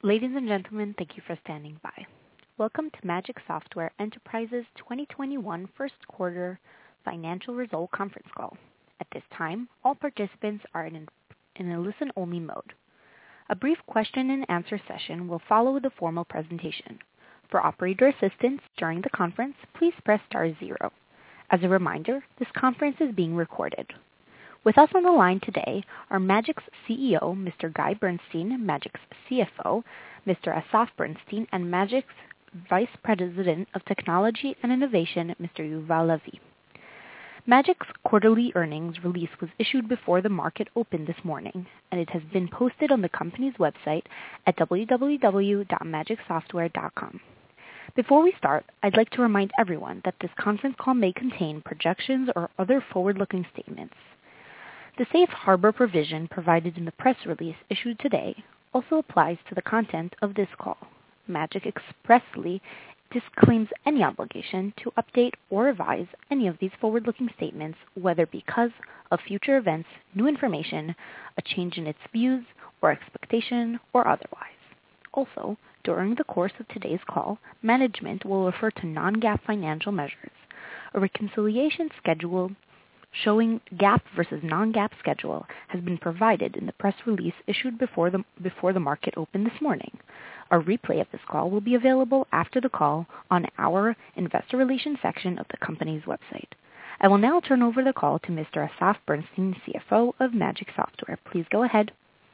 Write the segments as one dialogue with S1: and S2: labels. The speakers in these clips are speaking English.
S1: Ladies and gentlemen, thank you for standing by. Welcome to Magic Software Enterprises 2021 first quarter financial result conference call. At this time, all participants are in a listen-only mode. A brief question and answer session will follow the formal presentation. For operator assistance during the conference, please press star 0. As a reminder, this conference is being recorded. With us on the line today are Magic's CEO, Mr. Guy Bernstein, Magic's CFO, Mr. Asaf Bernstein, and Magic's Vice President of Technology and Innovation, Mr. Yuval Lavi. Magic's quarterly earnings release was issued before the market opened this morning, and it has been posted on the company's website at www.magicsoftware.com. Before we start, I'd like to remind everyone that this conference call may contain projections or other forward-looking statements. The safe harbor provision provided in the press release issued today also applies to the content of this call. Magic expressly disclaims any obligation to update or revise any of these forward-looking statements, whether because of future events, new information, a change in its views or expectation, or otherwise. Also, during the course of today's call, management will refer to non-GAAP financial measures. A reconciliation schedule showing GAAP versus non-GAAP schedule has been provided in the press release issued before the market opened this morning. A replay of this call will be available after the call on our investor relations section of the company's website. I will now turn over the call to Mr. Asaf Bernstein, CFO of Magic Software. Please go ahead.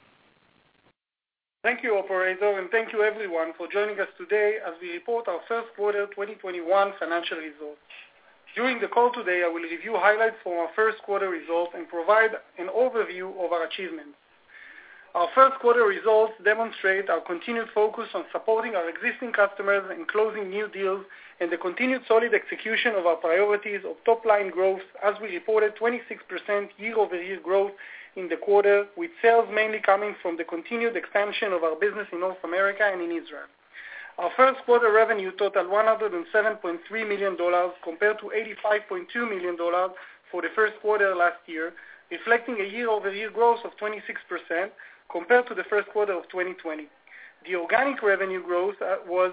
S2: Thank you, operator, and thank you everyone for joining us today as we report our first quarter 2021 financial results. During the call today, I will review highlights from our first quarter results and provide an overview of our achievements. Our first quarter results demonstrate our continued focus on supporting our existing customers and closing new deals, and the continued solid execution of our priorities of top-line growth, as we reported 26% year-over-year growth in the quarter, with sales mainly coming from the continued expansion of our business in North America and in Israel. Our first quarter revenue totaled $107.3 million compared to $85.2 million for the first quarter last year, reflecting a year-over-year growth of 26% compared to the first quarter of 2020. The organic revenue growth was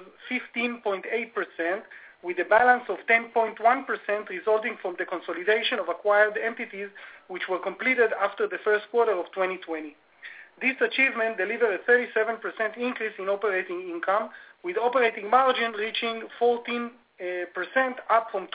S2: 15.8%, with a balance of 10.1% resulting from the consolidation of acquired entities which were completed after the first quarter of 2020. This achievement delivered a 37% increase in operating income, with operating margin reaching 14%, up from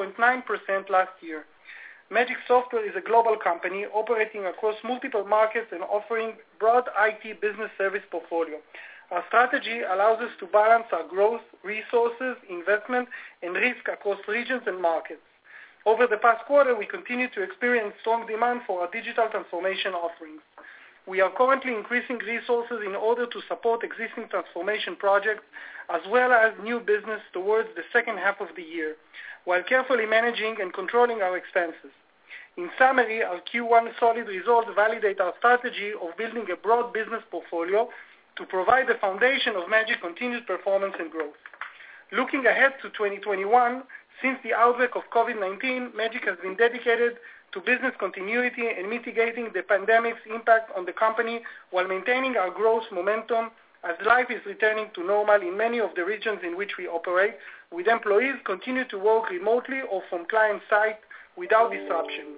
S2: 12.9% last year. Magic Software is a global company operating across multiple markets and offering broad IT business service portfolio. Our strategy allows us to balance our growth, resources, investment, and risk across regions and markets. Over the past quarter, we continue to experience strong demand for our digital transformation offerings. We are currently increasing resources in order to support existing transformation projects as well as new business towards the second half of the year, while carefully managing and controlling our expenses. In summary, our Q1 solid results validate our strategy of building a broad business portfolio to provide the foundation of Magic's continued performance and growth. Looking ahead to 2021, since the outbreak of COVID-19, Magic has been dedicated to business continuity and mitigating the pandemic's impact on the company while maintaining our growth momentum as life is returning to normal in many of the regions in which we operate, with employees continue to work remotely or from client site without disruption.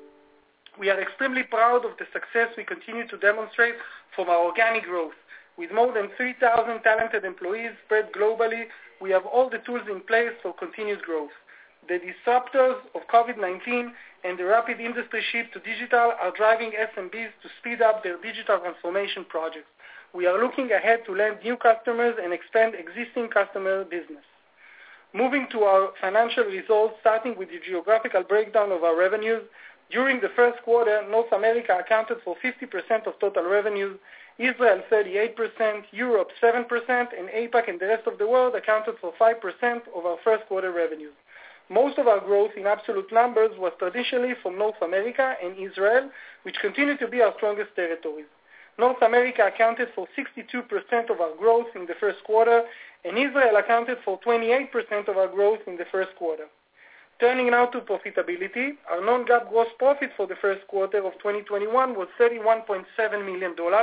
S2: We are extremely proud of the success we continue to demonstrate from our organic growth. With more than 3,000 talented employees spread globally, we have all the tools in place for continued growth. The disruptors of COVID-19 and the rapid industry shift to digital are driving SMBs to speed up their digital transformation projects. We are looking ahead to land new customers and expand existing customer business. Moving to our financial results, starting with the geographical breakdown of our revenues. During the first quarter, North America accounted for 50% of total revenues, Israel 38%, Europe 7%, and APAC and the rest of the world accounted for 5% of our first quarter revenues. Most of our growth in absolute numbers was traditionally from North America and Israel, which continue to be our strongest territories. North America accounted for 62% of our growth in the first quarter, and Israel accounted for 28% of our growth in the first quarter. Turning now to profitability, our non-GAAP gross profit for the first quarter of 2021 was $31.7 million,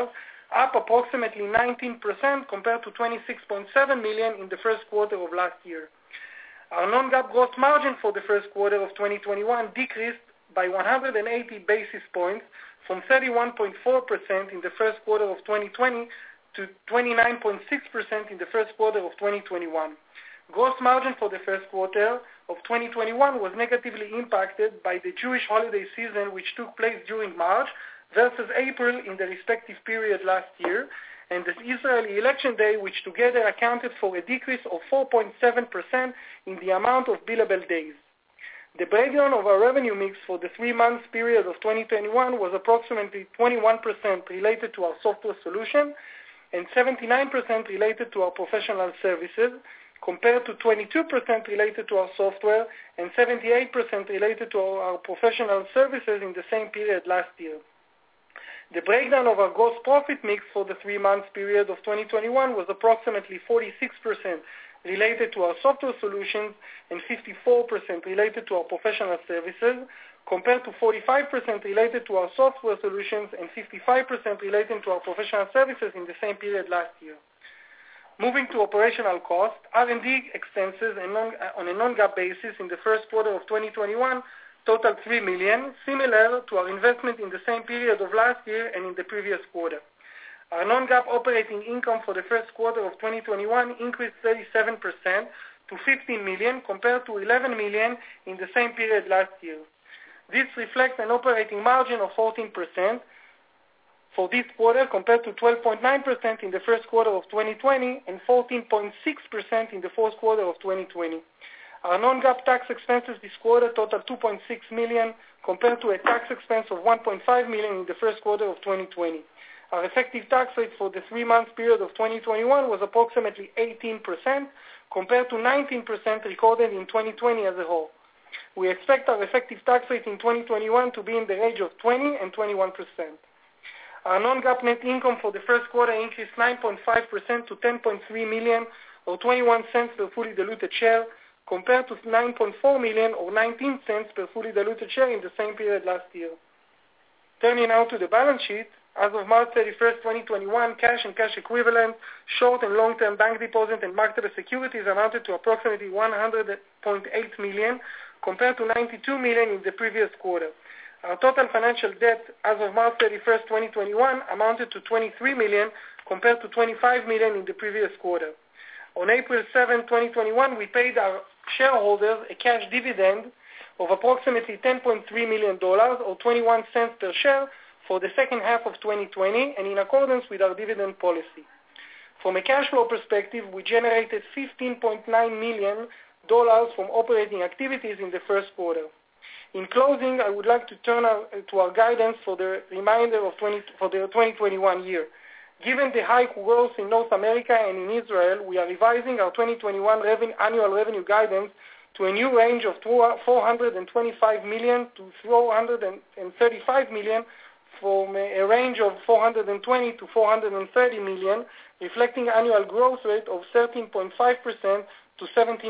S2: up approximately 19% compared to $26.7 million in the first quarter of last year. Our non-GAAP gross margin for the first quarter of 2021 decreased by 180 basis points from 31.4% in the first quarter of 2020 to 29.6% in the first quarter of 2021. Gross margin for the first quarter of 2021 was negatively impacted by the Jewish holiday season, which took place during March versus April in the respective period last year, and the Israeli election day, which together accounted for a decrease of 4.7% in the amount of billable days. The breakdown of our revenue mix for the 3 months period of 2021 was approximately 21% related to our software solution and 79% related to our professional services, compared to 22% related to our software and 78% related to our professional services in the same period last year. The breakdown of our gross profit mix for the 3 months period of 2021 was approximately 46% related to our software solutions and 54% related to our professional services, compared to 45% related to our software solutions and 55% related to our professional services in the same period last year. Moving to operational costs, R&D expenses on a non-GAAP basis in the first quarter of 2021 totaled $3 million, similar to our investment in the same period of last year and in the previous quarter. Our non-GAAP operating income for the first quarter of 2021 increased 37% to $15 million compared to $11 million in the same period last year. This reflects an operating margin of 14% for this quarter compared to 12.9% in the first quarter of 2020 and 14.6% in the fourth quarter of 2020. Our non-GAAP tax expenses this quarter totaled $2.6 million compared to a tax expense of $1.5 million in the first quarter of 2020. Our effective tax rate for the 3 months period of 2021 was approximately 18% compared to 19% recorded in 2020 as a whole. We expect our effective tax rate in 2021 to be in the range of 20 and 21%. Our non-GAAP net income for the first quarter increased 9.5% to $10.3 million or 21 cents per fully diluted share compared to $9.4 million or 19 cents per fully diluted share in the same period last year. Turning now to the balance sheet, as of March 31st, 2021, cash and cash equivalents, short and long-term bank deposits, and marketable securities amounted to approximately $100.8 million compared to $92 million in the previous quarter. Our total financial debt as of March 31st, 2021 amounted to $23 million compared to $25 million in the previous quarter. On April 7, 2021, we paid our shareholders a cash dividend of approximately $10.3 million or 21 cents per share for the second half of 2020 and in accordance with our dividend policy. From a cash flow perspective, we generated $15.9 million from operating activities in the first quarter. In closing, I would like to turn to our guidance for the remainder of the 2021 year. Given the high growth in North America and in Israel, we are revising our 2021 annual revenue guidance to a new range of $425 million to $435 million from a range of $420 to $430 million, reflecting annual growth rate of 13.5% to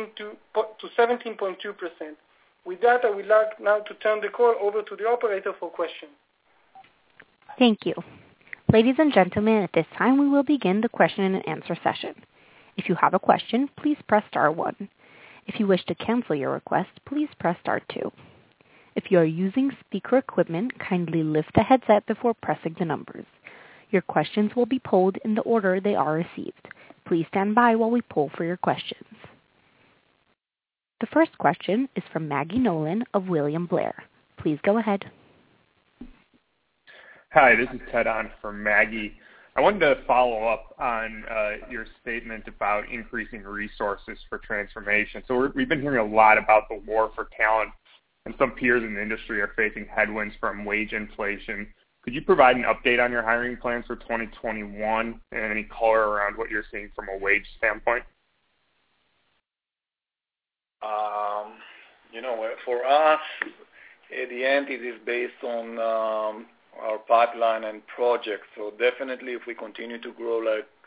S2: 17.2%. With that, I would like now to turn the call over to the operator for questions.
S1: Thank you. Ladies and gentlemen, at this time we will begin the question and answer session. If you have a question, please press star 1. If you wish to cancel your request, please press star 2. If you are using speaker equipment, kindly lift the headset before pressing the numbers. Your questions will be polled in the order they are received. Please stand by while we poll for your questions. The first question is from Maggie Nolan of William Blair. Please go ahead.
S3: Hi, this is Ted on for Maggie. I wanted to follow up on your statement about increasing resources for transformation. So we've been hearing a lot about the war for talent, and some peers in the industry are facing headwinds from wage inflation. Could you provide an update on your hiring plans for 2021 and any color around what you're seeing from a wage standpoint?
S4: For us, at the end, it is based on our pipeline and projects. So definitely, if we continue to grow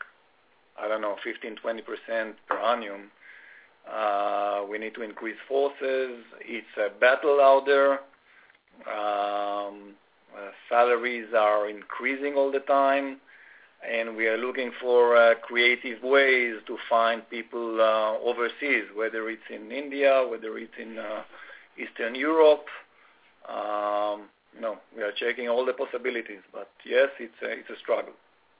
S4: 15-20% per annum, we need to increase forces. It's a battle out there. Salaries are increasing all the time. and we are looking for creative ways to find people overseas, whether it's in India, whether it's in Eastern Europe. We are checking all the possibilities, but yes, it's a struggle.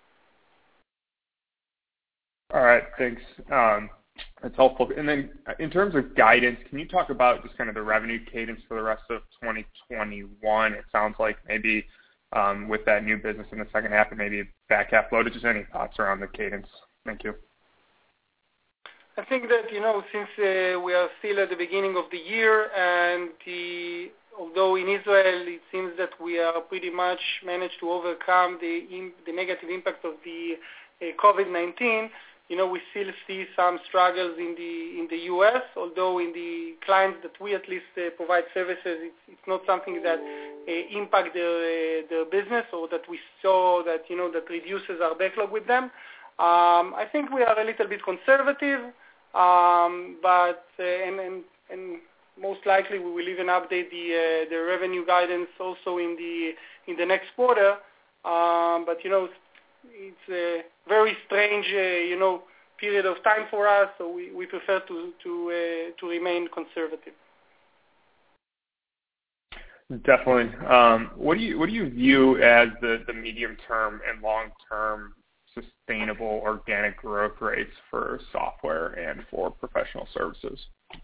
S3: All right, thanks. That's helpful. And then in terms of guidance, can you talk about just kind of the revenue cadence for the rest of 2021? It sounds like maybe with that new business in the second half and maybe back half loaded. Just any thoughts around the cadence? Thank you.
S2: I think that, since we are still at the beginning of the year, and although in Israel it seems that we are pretty much managed to overcome the negative impact of the COVID-19, we still see some struggles in the U.S., although in the clients that we at least provide services, it's not something that impact their business or that we saw that, that reduces our backlog with them. I think we are a little bit conservative, but most likely we will even update the revenue guidance also in the next quarter. But it's a very strange period of time for us, so we prefer to remain conservative.
S3: Definitely. What do you view as the medium term and long term sustainable organic growth rates for software and for professional services?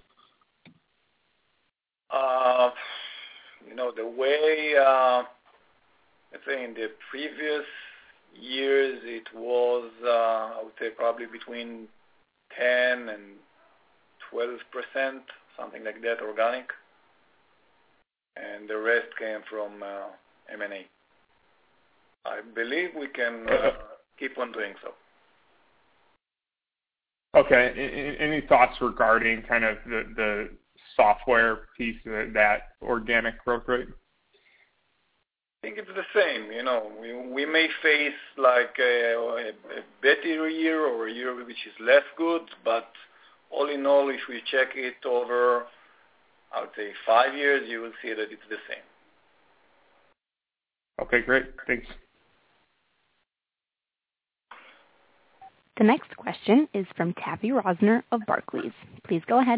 S3: The way, let's say in the previous years, it was, I would say, probably between 10 and 12%, something like that, organic. And the rest came from M&A. I believe we can keep on doing so. Okay. Any thoughts regarding kind of the software piece of that organic growth rate?
S4: I think it's the same. We may face like a better year or a year which is less good, but all in all, if we check it over, I would say 5 years, you will see that it's the same.
S3: Okay, great. Thanks.
S1: The next question is from Tavy Rosner of Barclays. Please go ahead.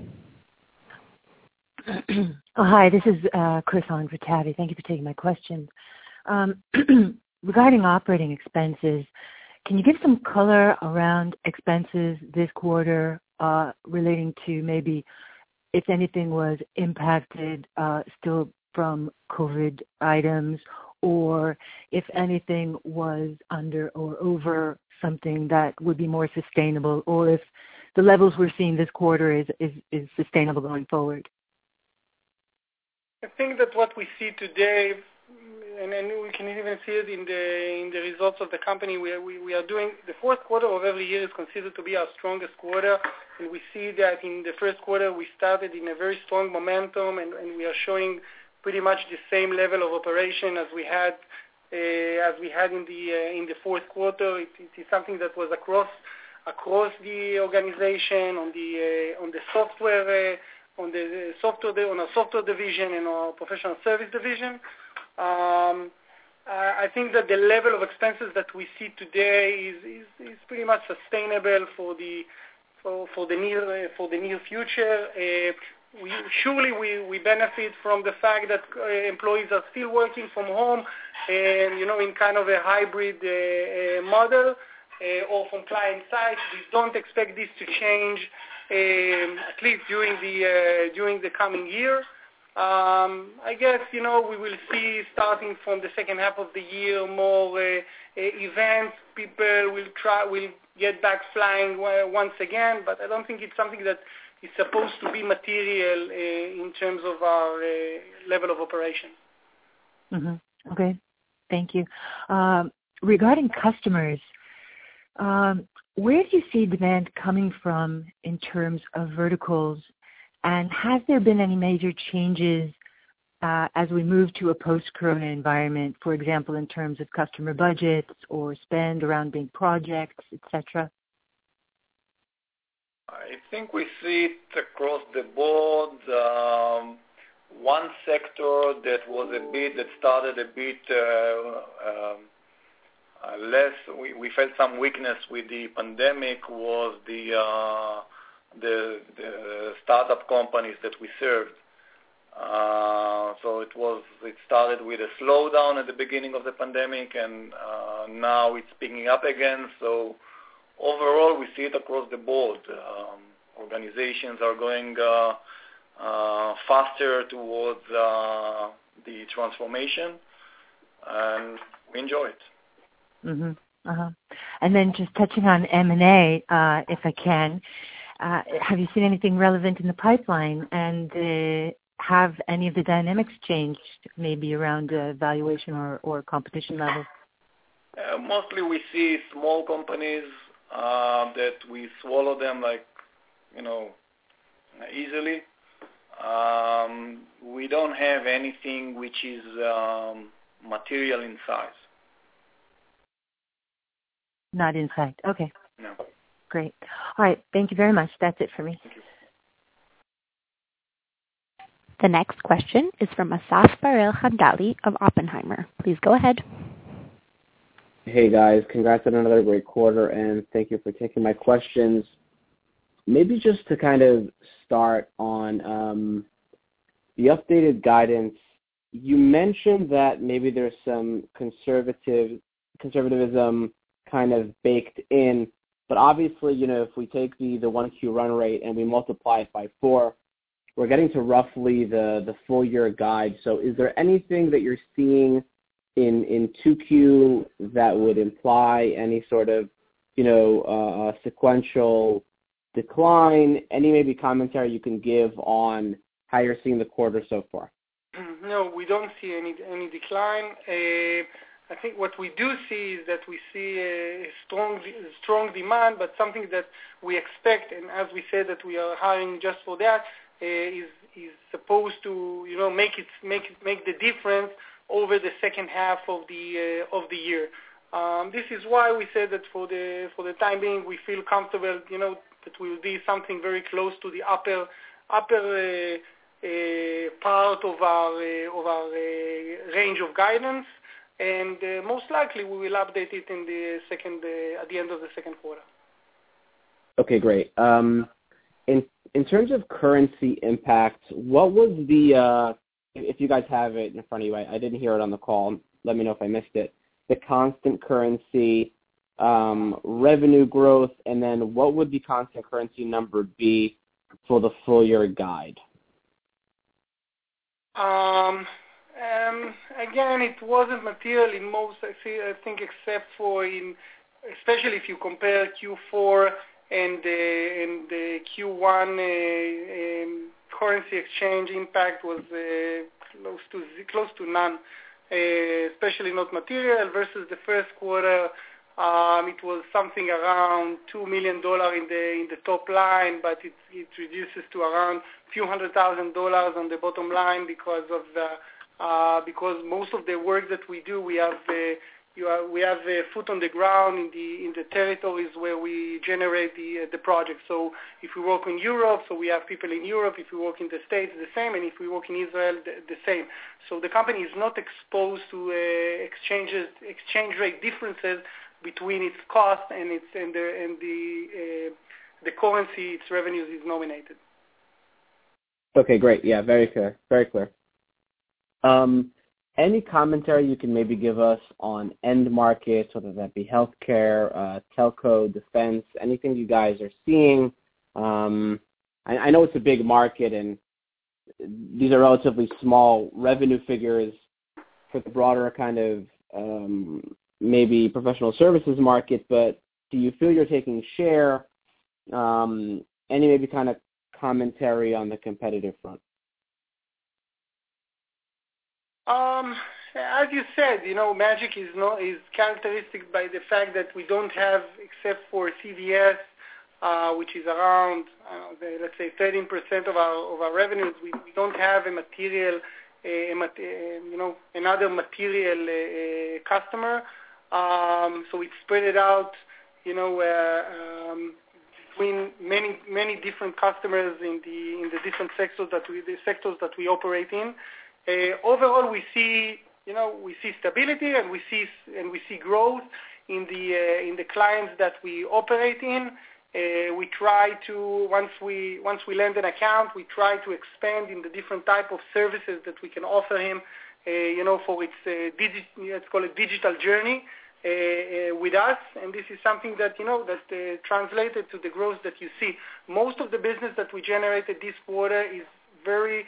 S5: Hi, this is Chris on for Tavy. Thank you for taking my question. Regarding operating expenses, can you give some color around expenses this quarter relating to maybe if anything was impacted still from COVID items, or if anything was under or over something that would be more sustainable, or if the levels we're seeing this quarter is sustainable going forward?
S2: I think that what we see today, and we can even see it in the results of the company, we are doing the fourth quarter of every year is considered to be our strongest quarter, and we see that in the first quarter we started in a very strong momentum, and we are showing pretty much the same level of operation as we had in the fourth quarter. It is something that was across the organization on the software. On our software division and our professional service division. I think that the level of expenses that we see today is pretty much sustainable for the near future. We benefit from the fact that employees are still working from home and in kind of a hybrid model or from client side. We don't expect this to change. At least during the coming year. I guess, we will see starting from the second half of the year more events. People will get back flying once again, but I don't think it's something that is supposed to be material in terms of our level of operation.
S5: Mm-hmm. Okay, thank you. Regarding customers, where do you see demand coming from in terms of verticals, and has there been any major changes as we move to a post-corona environment, for example, in terms of customer budgets or spend around big projects, etc.?
S4: I think we see it across the board. One sector that started a bit we felt some weakness with the pandemic was the startup companies that we served. So it started with a slowdown at the beginning of the pandemic, and now it's picking up again. So overall, we see it across the board. Organizations are going faster towards the transformation, and we enjoy it.
S5: Mm-hmm. Uh-huh. And then just touching on M&A, if I can, have you seen anything relevant in the pipeline, and have any of the dynamics changed, maybe around valuation or competition level?
S4: Mostly we see small companies that we swallow them easily. We don't have anything which is material in size.
S5: Not in sight. Okay.
S4: No.
S5: Great. All right. Thank you very much. That's it for me.
S4: Thank you.
S1: The next question is from Asaf Barel Handali of Oppenheimer. Please go ahead.
S6: Hey guys, congrats on another great quarter, and thank you for taking my questions. Maybe just to kind of start on the updated guidance, you mentioned that maybe there's some conservatism kind of baked in, but obviously, if we take the 1Q run rate and we multiply it by 4, we're getting to roughly the full year guide. So is there anything that you're seeing in 2Q that would imply any sort of, sequential decline? Any maybe commentary you can give on how you're seeing the quarter so far?
S2: No, we don't see any decline. I think what we do see is that we see a strong demand, but something that we expect, and as we said that we are hiring just for that, is supposed to make the difference over the second half of the year. This is why we said that for the time being we feel comfortable, that we will be something very close to the upper part of our range of guidance, and most likely we will update it at the end of the second quarter.
S6: Okay, great. In terms of currency impact, what was if you guys have it in front of you, I didn't hear it on the call, let me know if I missed it, the constant currency revenue growth, and then what would the constant currency number be for the full year guide?
S2: Again, it wasn't material in most, I think, except for especially if you compare Q4 and the Q1 currency exchange impact was close to none, especially not material, versus the first quarter. It was something around $2 million in the top line, but it reduces to around a few $100,000 on the bottom line because most of the work that we do, we have a foot on the ground in the territories where we generate the project. So if we work in Europe, so we have people in Europe. If we work in the States, the same, and if we work in Israel, the same. So the company is not exposed to exchange rate differences between its cost and the currency its revenues is nominated.
S6: Okay, great. Yeah, very clear. Very clear. Any commentary you can maybe give us on end markets, whether that be healthcare, telco, defense, anything you guys are seeing? I know it's a big market, and these are relatively small revenue figures for the broader kind of maybe professional services market, but do you feel you're taking share? Any maybe kind of commentary on the competitive front?
S2: As you said, Magic is characteristic by the fact that we don't have, except for CVS, which is around, let's say 13% of our revenues. We don't have a material, another material customer. So it's spread it out, between many different customers in the different sectors that we operate in. Overall, we see stability and we see growth in the clients that we operate in. We try to, once we land an account, we try to expand in the different type of services that we can offer him, for its let's call it digital journey with us. And this is something that, that translated to the growth that you see. Most of the business that we generated this quarter is very,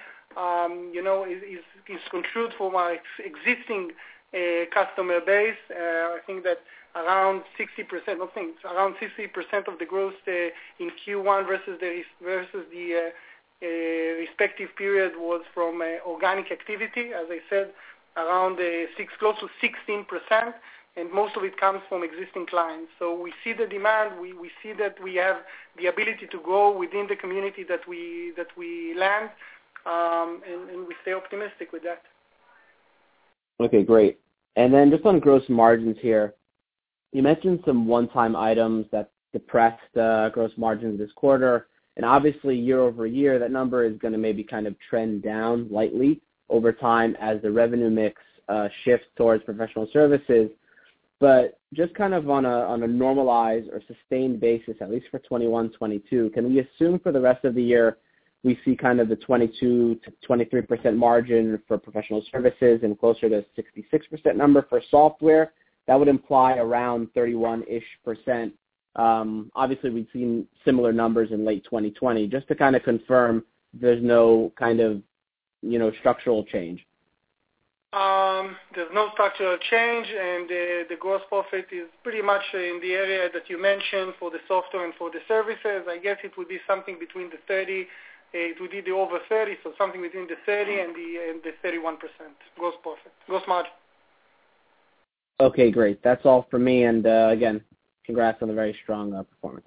S2: is controlled from our existing customer base. I think that around 60%, around 60% of the growth in Q1 versus the respective period was from organic activity. As I said, around close to 16%, and most of it comes from existing clients. So we see the demand. We see that we have the ability to grow within the community that we land, and we stay optimistic with that.
S6: Okay, great. And then just on gross margins here, you mentioned some one-time items that depressed gross margins this quarter, and obviously year over year, that number is going to maybe kind of trend down lightly over time as the revenue mix shifts towards professional services. But just kind of on a normalized or sustained basis, at least for 21-22, can we assume for the rest of the year we see kind of the 22 to 23% margin for professional services and closer to 66% number for software? That would imply around 31-ish%. Obviously, we've seen similar numbers in late 2020. Just to kind of confirm, there's no kind of, structural change.
S2: There's no structural change, and the gross profit is pretty much in the area that you mentioned for the software and for the services. I guess it would be something between the 30, it would be the over 30, so something between the 30 and the 31% gross profit, gross margin.
S6: Okay, great. That's all for me, and again, congrats on the very strong performance.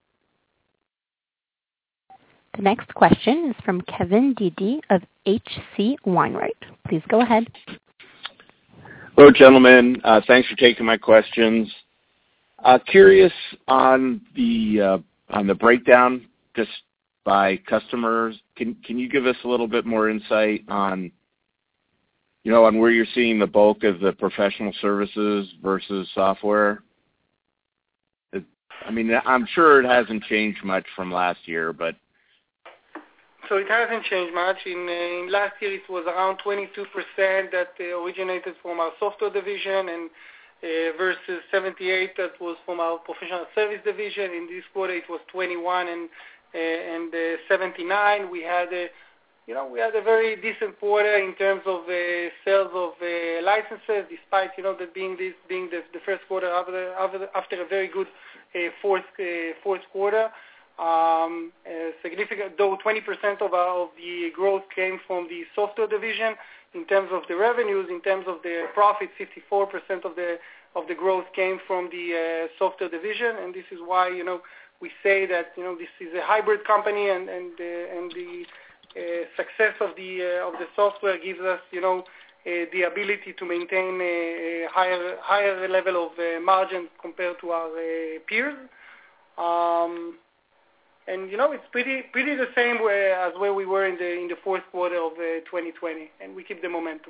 S1: The next question is from Kevin Dede of H.C. Wainwright. Please go ahead.
S7: Hello, gentlemen. Thanks for taking my questions. Curious on the breakdown just by customers. Can you give us a little bit more insight on, on where you're seeing the bulk of the professional services versus software? I'm sure it hasn't changed much from last year, but.
S2: So it hasn't changed much. In last year, it was around 22% that originated from our software division, and versus 78% that was from our professional service division. In this quarter, it was 21 and 79. We had a very decent quarter in terms of sales of licenses, despite that being the first quarter after a very good fourth quarter. Significant, though 20% of the growth came from the software division. In terms of the revenues, in terms of the profit, 54% of the growth came from the software division, and this is why we say that this is a hybrid company, and the success of the software gives us the ability to maintain a higher level of margin compared to our peers. And it's pretty the same way as where we were in the fourth quarter of 2020, and we keep the momentum.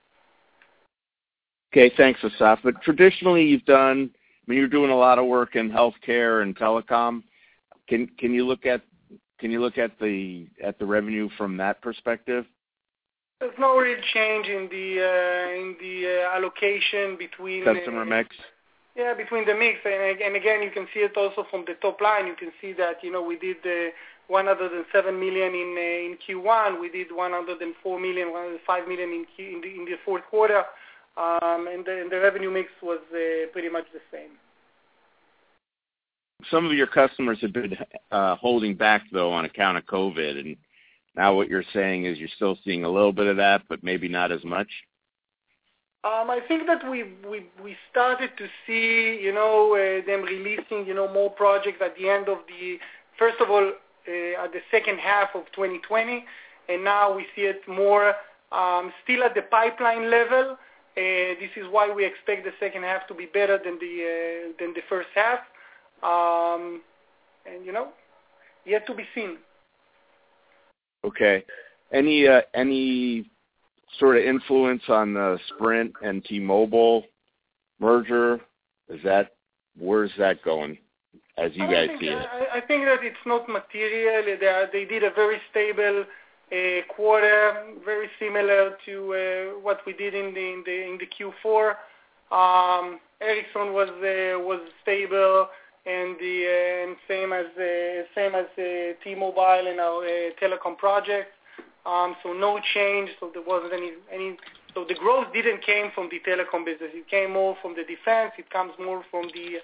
S7: Okay, thanks, Asaf. But traditionally, you're doing a lot of work in healthcare and telecom. Can you look at the revenue from that perspective?
S2: There's no real change in the allocation between
S7: customer mix.
S2: Yeah, between the mix, and again, you can see it also from the top line. You can see that we did $107 million in Q1. We did $104 million, $105 million in the fourth quarter, and the revenue mix was pretty much the same.
S7: Some of your customers have been holding back though on account of COVID, and now what you're saying is you're still seeing a little bit of that, but maybe not as much.
S2: I think that we started to see, them releasing, more projects at the end of first of all, at the second half of 2020, and now we see it more still at the pipeline level. This is why we expect the second half to be better than the first half, and yet to be seen.
S7: Okay. Any sort of influence on the Sprint and T-Mobile merger? Is that where's that going as you guys see it?
S2: I think that it's not material. They did a very stable quarter, very similar to what we did in the Q4. Ericsson was stable, and same as T-Mobile and our telecom project. So no change. So there wasn't any. So the growth didn't came from the telecom business. It came more from the defense. It comes more from the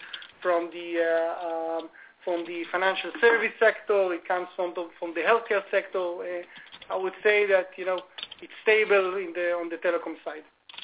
S2: financial service sector. It comes from the healthcare sector. I would say that it's stable on the telecom side.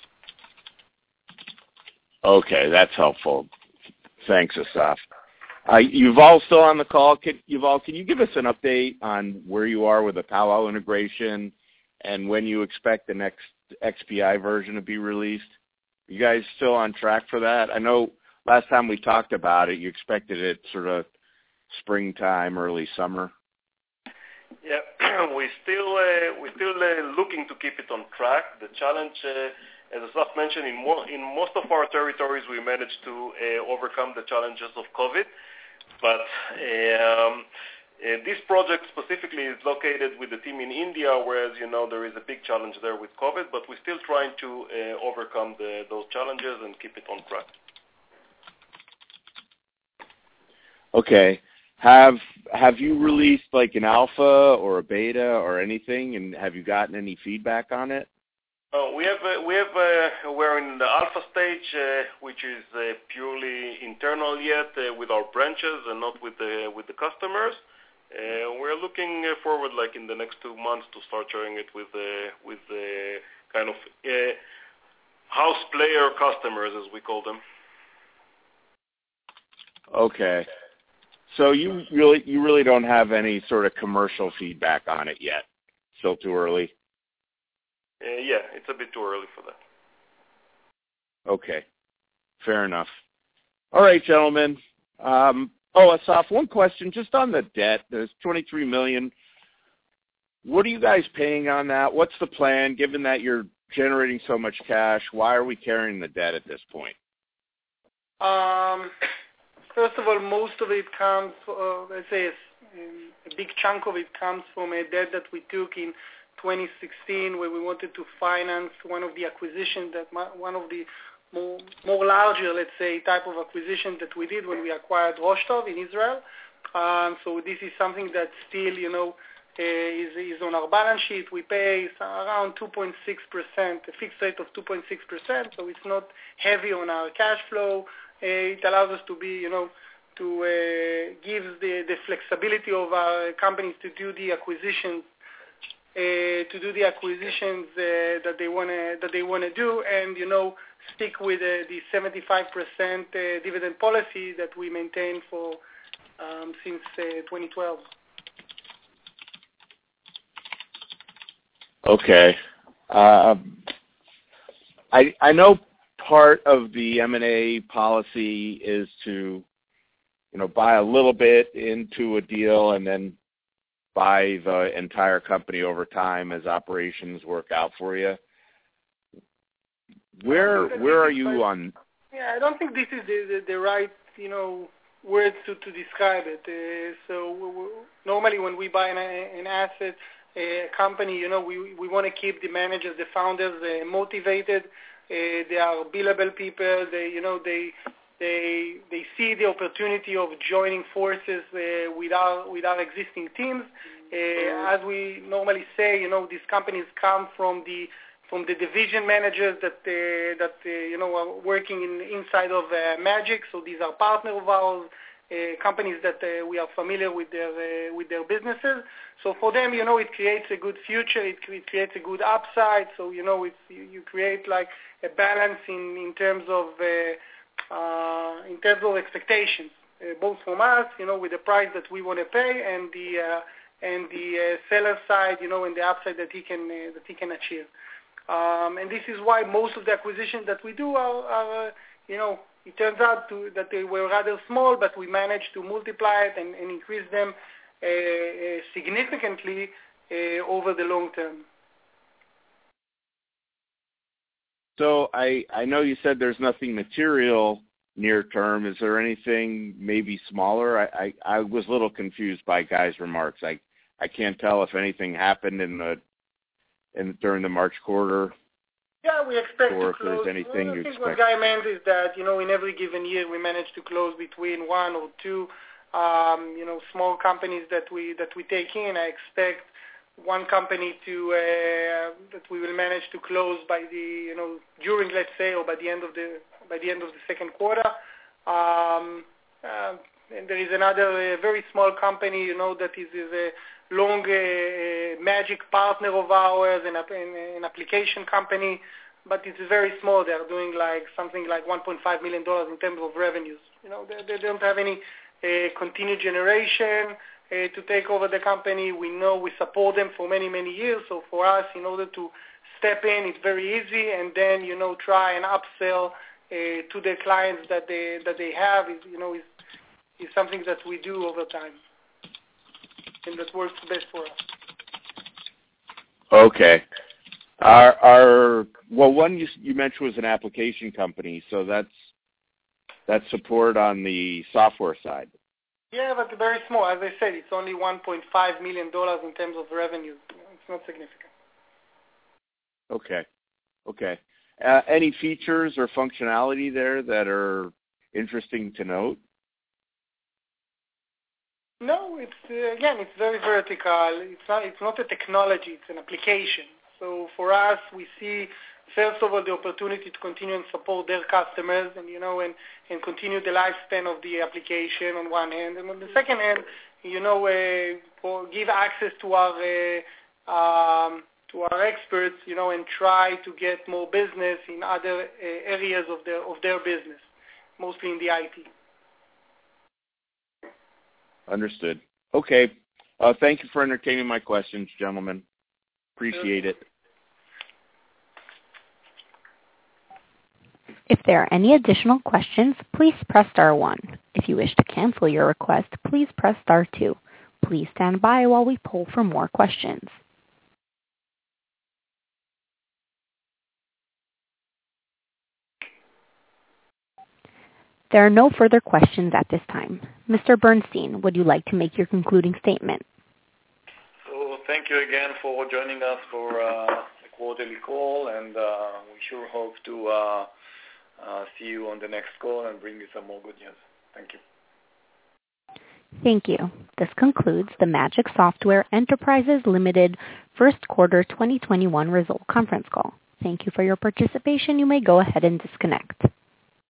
S7: Okay, that's helpful. Thanks, Asaf. Yuval still on the call. Yuval, can you give us an update on where you are with the Palo integration and when you expect the next XPI version to be released? You guys still on track for that? I know last time we talked about it, you expected it sort of springtime, early summer.
S8: Yeah, we're still looking to keep it on track. The challenge, as Asaf mentioned, in most of our territories, we managed to overcome the challenges of COVID. But this project specifically is located with the team in India, whereas, there is a big challenge there with COVID, but we're still trying to overcome those challenges and keep it on track.
S7: Okay. Have you released like an alpha or a beta or anything, and have you gotten any feedback on it?
S8: We're in the alpha stage, which is purely internal yet with our branches and not with the customers. We're looking forward, like in the next 2 months, to start sharing it with the kind of house player customers, as we call them.
S7: Okay. So you really don't have any sort of commercial feedback on it yet? Still too early?
S8: Yeah, it's a bit too early for that.
S7: Okay. Fair enough. All right, gentlemen. Asaf, one question just on the debt. There's $23 million. What are you guys paying on that? What's the plan, given that you're generating so much cash? Why are we carrying the debt at this point?
S2: First of all, most of it comes, let's say a big chunk of it comes from a debt that we took in 2016, where we wanted to finance one of the acquisitions, one of the more larger, let's say, type of acquisition that we did when we acquired Rostov in Israel. So this is something that still, is on our balance sheet. We pay around 2.6%, a fixed rate of 2.6%, so it's not heavy on our cash flow. It allows us to be, to give the flexibility of our companies to do the acquisitions, that they want to do, and stick with the 75% dividend policy that we maintain for since 2012.
S7: Okay. I know part of the M&A policy is to, buy a little bit into a deal and then buy the entire company over time as operations work out for you. Where are you on?
S2: Yeah, I don't think this is the right, words to describe it. So normally when we buy an asset, a company, we want to keep the managers, the founders motivated. They are billable people. They see the opportunity of joining forces with our existing teams. As we normally say, these companies come from the division managers that are working inside of Magic. So these are partners of ours, companies that we are familiar with their businesses. So for them, it creates a good future. It creates a good upside. So you create like a balance in terms of expectations, both from us, with the price that we want to pay, and the seller side, and the upside that he can achieve. And this is why most of the acquisitions that we do are it turns out that they were rather small, but we managed to multiply it and increase them significantly over the long term.
S7: So I know you said there's nothing material near term? Is there anything maybe smaller? I was a little confused by Guy's remarks. I can't tell if anything happened during the March quarter.
S2: Yeah, we expect
S7: or
S2: to close.
S7: If there's anything you
S2: I think
S7: expect.
S2: what Guy meant is that, in every given year we manage to close between one or two, small companies that we take in. I expect one company that we will manage to close by during, let's say, or by the end of the second quarter. And there is another very small company, that is a long magic partner of ours, an application company, but it's very small. They are doing something like $1.5 million in terms of revenues. They don't have any continued generation to take over the company. We know we support them for many, many years. So for us, in order to step in, it's very easy, and then try and upsell to the clients that they have is something that we do over time, and that works best for us.
S7: Okay. One you mentioned was an application company, so that's support on the software side.
S2: Yeah, but very small. As I said, it's only $1.5 million in terms of revenue. It's not significant.
S7: Okay. Any features or functionality there that are interesting to note?
S2: No, it's very vertical. It's not a technology; it's an application. So for us, we see first of all the opportunity to continue and support their customers, and and continue the lifespan of the application on one hand, and on the second hand, give access to our experts, and try to get more business in other areas of their business, mostly in the IT.
S7: Understood. Okay. Thank you for entertaining my questions, gentlemen. Appreciate it.
S1: If there are any additional questions, please press star 1. If you wish to cancel your request, please press star 2. Please stand by while we poll for more questions. There are no further questions at this time. Mr. Bernstein, would you like to make your concluding statement?
S4: So thank you again for joining us for the quarterly call, and we sure hope to see you on the next call and bring you some more good news. Thank you.
S1: Thank you. This concludes the Magic Software Enterprises Limited First Quarter 2021 Result Conference Call. Thank you for your participation. You may go ahead and disconnect.